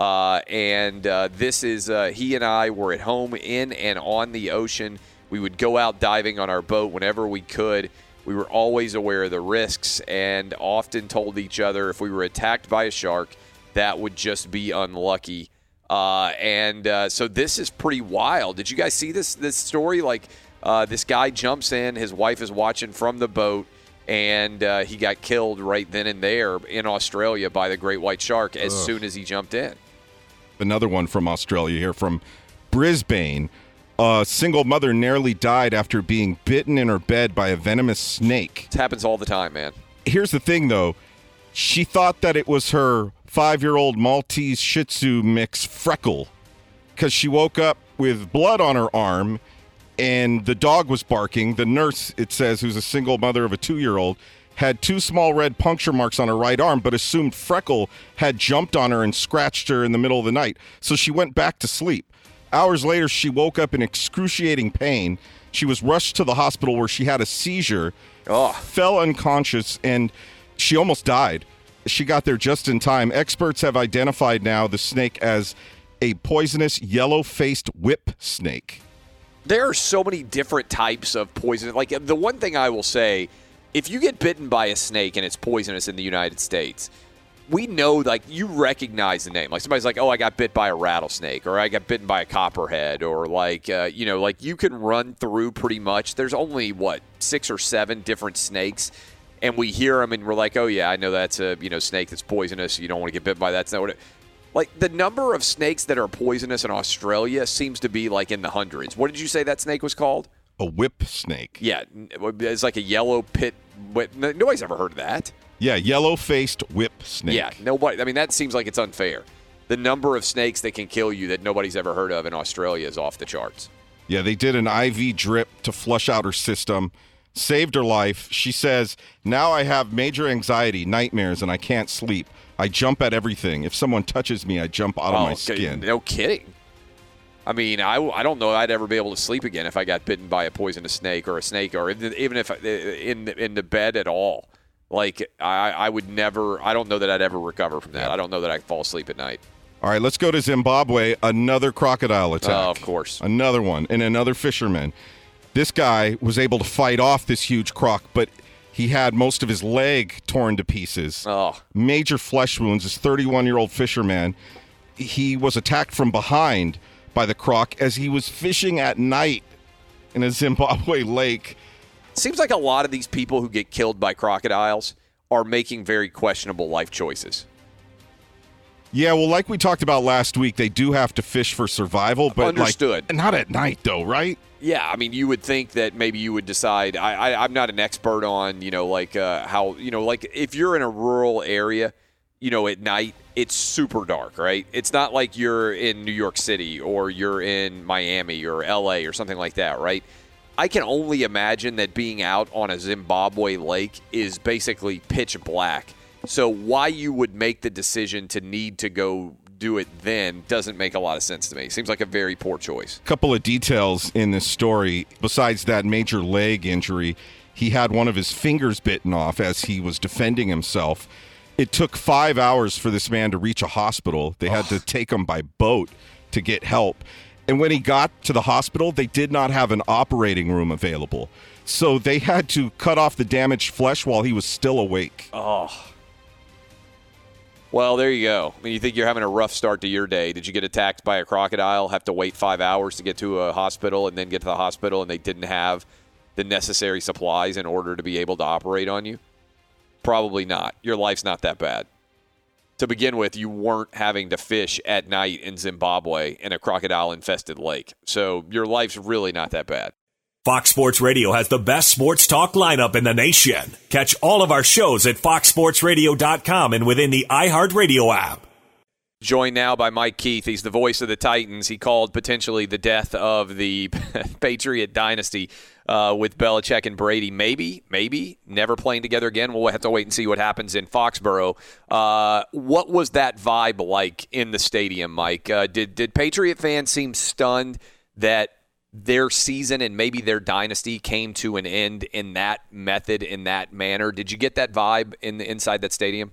This is, he and I were at home in and on the ocean. We would go out diving on our boat whenever we could. We were always aware of the risks and often told each other if we were attacked by a shark, that would just be unlucky. So this is pretty wild. Did you guys see this story? Like, this guy jumps in, his wife is watching from the boat, and he got killed right then and there in Australia by the great white shark as soon as he jumped in. Another one from Australia here, from Brisbane. A single mother nearly died after being bitten in her bed by a venomous snake. It happens all the time, man. Here's the thing, though. She thought that it was her 5-year-old Maltese Shih Tzu mix, Freckle, because she woke up with blood on her arm, and the dog was barking. The nurse, it says, who's a single mother of a 2-year-old, had 2 small red puncture marks on her right arm, but assumed Freckle had jumped on her and scratched her in the middle of the night. So she went back to sleep. Hours later, she woke up in excruciating pain. She was rushed to the hospital where she had a seizure, fell unconscious, and she almost died. She got there just in time. Experts have identified now the snake as a poisonous yellow-faced whip snake. There are so many different types of poison. Like, the one thing I will say, if you get bitten by a snake and it's poisonous in the United States, we know, like, you recognize the name. Like, somebody's like, oh, I got bit by a rattlesnake, or I got bitten by a copperhead, or like, like you can run through pretty much. There's only, 6 or 7 different snakes, and we hear them and we're like, oh, yeah, I know that's a, snake that's poisonous. You don't want to get bit by that. It's not what Like, the number of snakes that are poisonous in Australia seems to be, like, in the hundreds. What did you say that snake was called? A whip snake. Yeah, it's like a yellow pit. Nobody's ever heard of that. Yeah, yellow-faced whip snake. Yeah, nobody. I mean, that seems like it's unfair. The number of snakes that can kill you that nobody's ever heard of in Australia is off the charts. Yeah, they did an IV drip to flush out her system, saved her life. She says, now I have major anxiety, nightmares, and I can't sleep. I jump at everything. If someone touches me, I jump out of my skin. No kidding. I mean, I don't know I'd ever be able to sleep again if I got bitten by a poisonous snake, or even if in the bed at all. Like, I would never – I don't know that I'd ever recover from that. I don't know that I'd fall asleep at night. All right, let's go to Zimbabwe. Another crocodile attack. Oh, of course. Another one, and another fisherman. This guy was able to fight off this huge croc, but he had most of his leg torn to pieces. Oh. Major flesh wounds. This 31-year-old fisherman, he was attacked from behind by the croc as he was fishing at night in a Zimbabwe lake. Seems like a lot of these people who get killed by crocodiles are making very questionable life choices. Yeah, well, like we talked about last week, they do have to fish for survival, but Understood. Not at night, though, right? Yeah, I mean, you would think that maybe you would decide. I'm not an expert on, how, like if you're in a rural area, at night, it's super dark, right? It's not like you're in New York City or you're in Miami or LA or something like that, right? I can only imagine that being out on a Zimbabwe lake is basically pitch black. So why you would make the decision to need to go do it then doesn't make a lot of sense to me. Seems like a very poor choice. Couple of details in this story. Besides that major leg injury, he had one of his fingers bitten off as he was defending himself. It took 5 hours for this man to reach a hospital. They had to take him by boat to get help. And when he got to the hospital, they did not have an operating room available. So they had to cut off the damaged flesh while he was still awake. Oh. Well, there you go. I mean, you think you're having a rough start to your day. Did you get attacked by a crocodile, have to wait 5 hours to get to a hospital, and then get to the hospital and they didn't have the necessary supplies in order to be able to operate on you? Probably not. Your life's not that bad. To begin with, you weren't having to fish at night in Zimbabwe in a crocodile-infested lake. So your life's really not that bad. Fox Sports Radio has the best sports talk lineup in the nation. Catch all of our shows at foxsportsradio.com and within the iHeartRadio app. Joined now by Mike Keith. He's the voice of the Titans. He called potentially the death of the Patriot dynasty with Belichick and Brady. Maybe never playing together again. We'll have to wait and see what happens in Foxborough. What was that vibe like in the stadium, Mike? Did Patriot fans seem stunned that their season and maybe their dynasty came to an end in that method, in that manner? Did you get that vibe inside that stadium?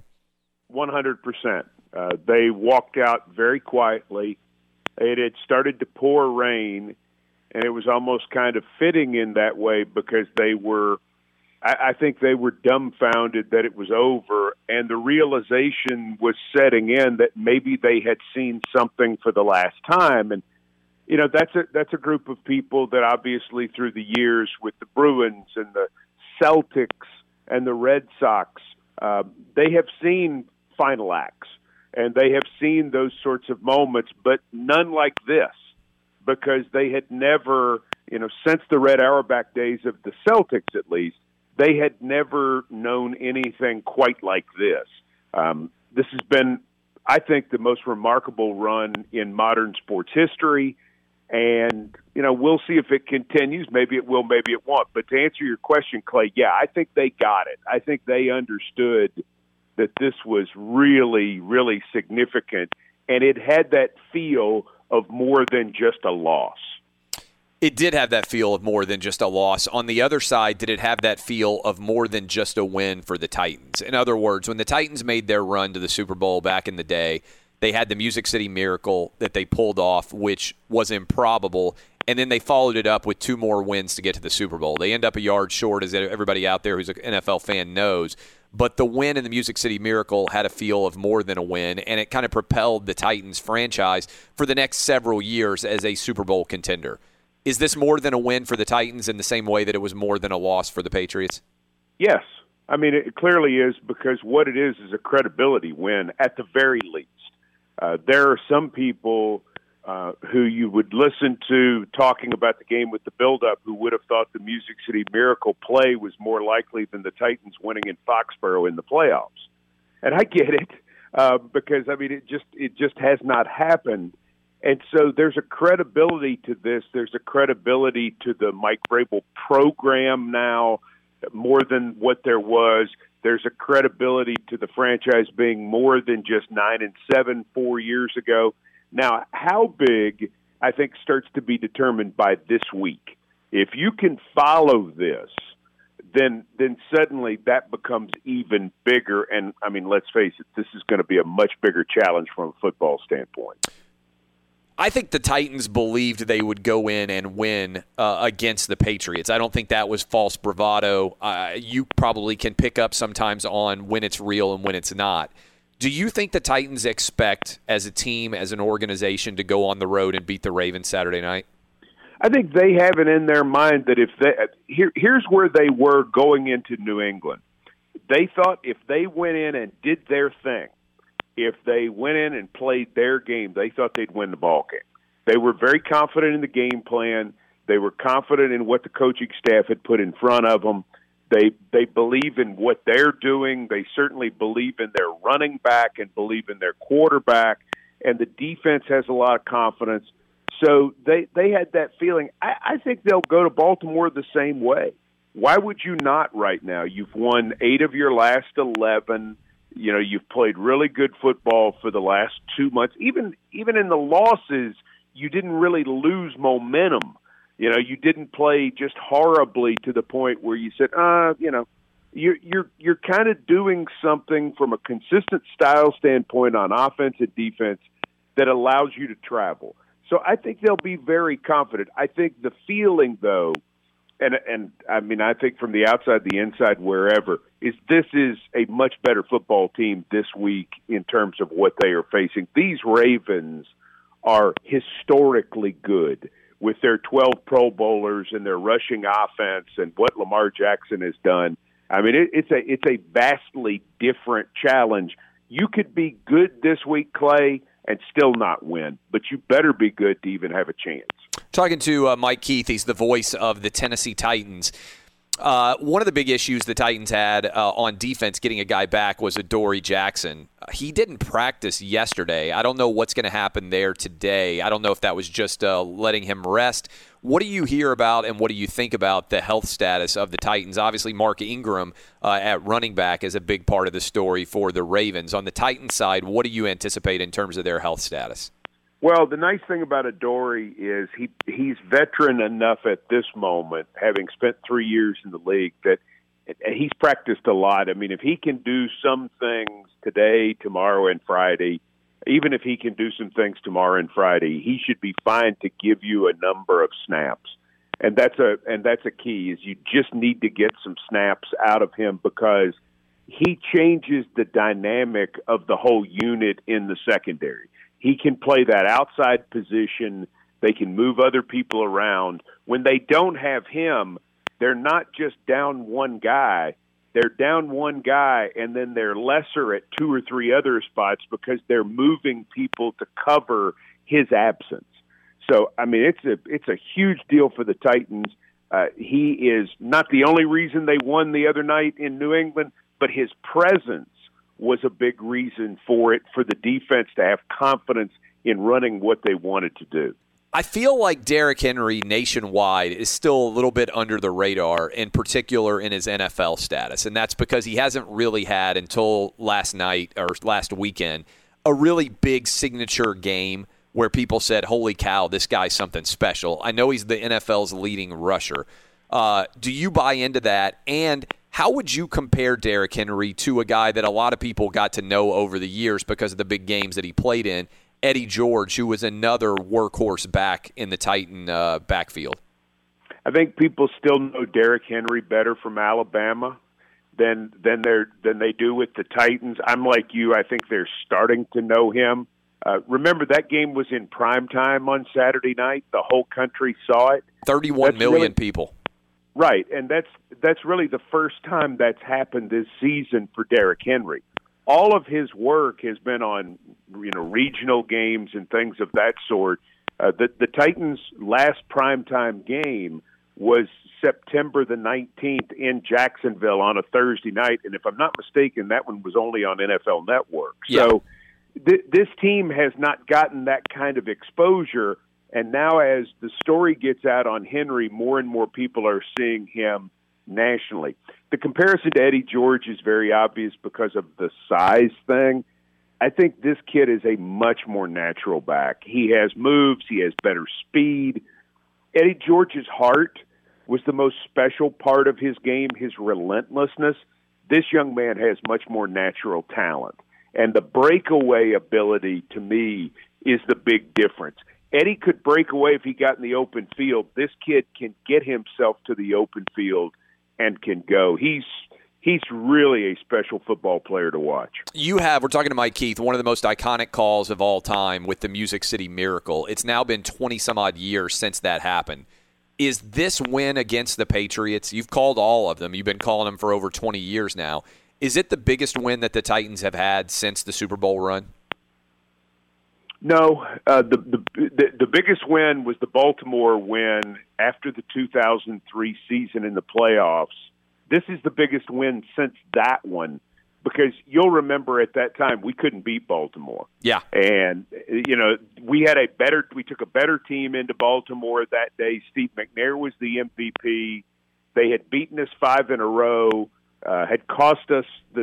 100%. They walked out very quietly. It had started to pour rain, and it was almost kind of fitting in that way because they were, I think they were dumbfounded that it was over, and the realization was setting in that maybe they had seen something for the last time. And that's a group of people that obviously through the years with the Bruins and the Celtics and the Red Sox, they have seen final acts and they have seen those sorts of moments, but none like this because they had never, since the Red Auerbach days of the Celtics at least, they had never known anything quite like this. This has been, I think, the most remarkable run in modern sports history. And, we'll see if it continues. Maybe it will, maybe it won't. But to answer your question, Clay, yeah, I think they got it. I think they understood that this was really, really significant. And it had that feel of more than just a loss. It did have that feel of more than just a loss. On the other side, did it have that feel of more than just a win for the Titans? In other words, when the Titans made their run to the Super Bowl back in the day, they had the Music City Miracle that they pulled off, which was improbable, and then they followed it up with 2 more wins to get to the Super Bowl. They end up a yard short, as everybody out there who's an NFL fan knows, but the win in the Music City Miracle had a feel of more than a win, and it kind of propelled the Titans franchise for the next several years as a Super Bowl contender. Is this more than a win for the Titans in the same way that it was more than a loss for the Patriots? Yes. I mean, it clearly is because what it is a credibility win at the very least. There are some people who you would listen to talking about the game with the build-up who would have thought the Music City Miracle play was more likely than the Titans winning in Foxborough in the playoffs. And I get it because, I mean, it just has not happened. And so there's a credibility to this. There's a credibility to the Mike Vrabel program now more than what there was. There's a credibility to the franchise being more than just 9-7 4 years ago. Now, how big, I think, starts to be determined by this week. If you can follow this, then suddenly that becomes even bigger. And, I mean, let's face it, this is going to be a much bigger challenge from a football standpoint. I think the Titans believed they would go in and win against the Patriots. I don't think that was false bravado. You probably can pick up sometimes on when it's real and when it's not. Do you think the Titans expect, as a team, as an organization, to go on the road and beat the Ravens Saturday night? I think they have it in their mind that if they here's where they were going into New England. They thought if they went in and did their thing, if they went in and played their game, they thought they'd win the ball game. They were very confident in the game plan. They were confident in what the coaching staff had put in front of them. They believe in what they're doing. They certainly believe in their running back and believe in their quarterback. And the defense has a lot of confidence. So they had that feeling. I think they'll go to Baltimore the same way. Why would you not right now? You've won 8 of your last 11. You know, you've played really good football for the last 2 months. Even in the losses, you didn't really lose momentum. You know, you didn't play just horribly to the point where you said, you know, you're kind of doing something from a consistent style standpoint on offense and defense that allows you to travel. So I think they'll be very confident. I think the feeling, though, and I mean, I think from the outside, the inside, wherever, is this is a much better football team this week in terms of what they are facing. These Ravens are historically good with their 12 Pro Bowlers and their rushing offense and what Lamar Jackson has done. I mean, it's a vastly different challenge. You could be good this week, Clay, and still not win, but you better be good to even have a chance. Talking to Mike Keith, he's the voice of the Tennessee Titans. One of the big issues the Titans had on defense getting a guy back was Adoree Jackson. He didn't practice yesterday. I don't know what's going to happen there today. I don't know if that was just letting him rest. What do you hear about and what do you think about the health status of the Titans? Obviously, Mark Ingram at running back is a big part of the story for the Ravens. On the Titans side, what do you anticipate in terms of their health status? Well, the nice thing about Adoree is he's veteran enough at this moment, having spent 3 years in the league, that he's practiced a lot. I mean, if he can do some things today, tomorrow, and Friday, even if he can do some things tomorrow and Friday, he should be fine to give you a number of snaps. And that's a key, is you just need to get some snaps out of him because he changes the dynamic of the whole unit in the secondary. He can play that outside position. They can move other people around. When they don't have him, they're not just down one guy. They're down one guy, and then they're lesser at 2 or 3 other spots because they're moving people to cover his absence. So, I mean, it's a huge deal for the Titans. He is not the only reason they won the other night in New England, but his presence was a big reason for it, for the defense to have confidence in running what they wanted to do. I feel like Derrick Henry nationwide is still a little bit under the radar, in particular in his NFL status. And that's because he hasn't really had, until last night or last weekend, a really big signature game where people said, holy cow, this guy's something special. I know he's the NFL's leading rusher. Do you buy into that? And how would you compare Derrick Henry to a guy that a lot of people got to know over the years because of the big games that he played in, Eddie George, who was another workhorse back in the Titan backfield? I think people still know Derrick Henry better from Alabama than they do with the Titans. I'm like you. I think they're starting to know him. Remember, that game was in prime time on Saturday night. The whole country saw it. 31 million people. Right, and that's really the first time that's happened this season for Derrick Henry. all of his work has been on, regional games and things of that sort. The Titans' last primetime game was September the 19th in Jacksonville on a Thursday night, and if I'm not mistaken, that one was only on NFL Network. Yeah. So this team has not gotten that kind of exposure, and now as the story gets out on Henry, more and more people are seeing him nationally. The comparison to Eddie George is very obvious because of the size thing. I think this kid is a much more natural back. He has moves. He has better speed. Eddie George's heart was the most special part of his game, his relentlessness. This young man has much more natural talent. And the breakaway ability, to me, is the big difference. Eddie could break away if he got in the open field. This kid can get himself to the open field and can go. He's really a special football player to watch. We're talking to Mike Keith, one of the most iconic calls of all time with the Music City Miracle. It's now been 20-some-odd years since that happened. Is this win against the Patriots, you've called all of them, you've been calling them for over 20 years now, is it the biggest win that the Titans have had since the Super Bowl run? No. The biggest win was the Baltimore win after the 2003 season in the playoffs. This is the biggest win since that one, because you'll remember at that time we couldn't beat Baltimore. Yeah. And we took a better team into Baltimore that day. Steve McNair was the MVP. They had beaten us 5 in a row, had cost us the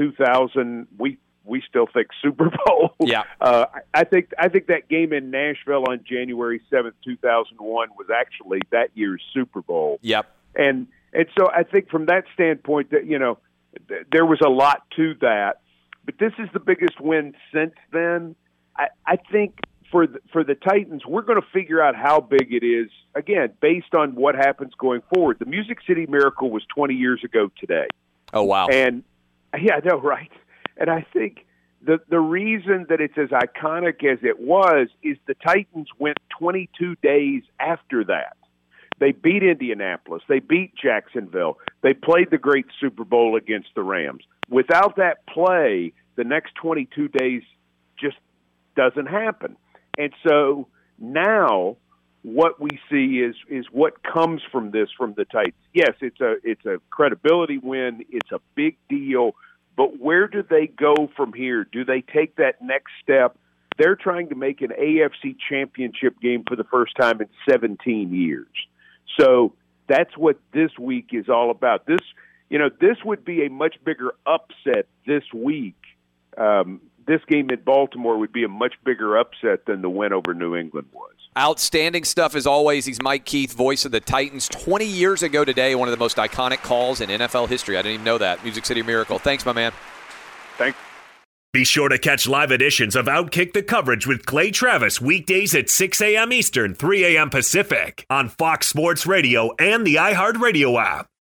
2000 we still think Super Bowl. Yeah. I think that game in Nashville on January 7th, 2001 was actually that year's Super Bowl. Yep. And so I think from that standpoint that, there was a lot to that. But this is the biggest win since then. I think for the Titans, we're going to figure out how big it is, again, based on what happens going forward. The Music City Miracle was 20 years ago today. Oh, wow. And, yeah, I know, right? And I think the reason that it's as iconic as it was is the Titans went 22 days after that. They beat Indianapolis. They beat Jacksonville. They played the great Super Bowl against the Rams. Without that play, the next 22 days just doesn't happen. And so now what we see is what comes from this from the Titans. Yes, it's a credibility win. It's a big deal. But where do they go from here? Do they take that next step? They're trying to make an AFC championship game for the first time in 17 years. So that's what this week is all about. This would be a much bigger upset this week. This game in Baltimore would be a much bigger upset than the win over New England was. Outstanding stuff as always. He's Mike Keith, voice of the Titans. 20 years ago today, one of the most iconic calls in NFL history. I didn't even know that. Music City Miracle. Thanks, my man. Thanks. Be sure to catch live editions of Outkick the Coverage with Clay Travis weekdays at 6 a.m. Eastern, 3 a.m. Pacific on Fox Sports Radio and the iHeartRadio app.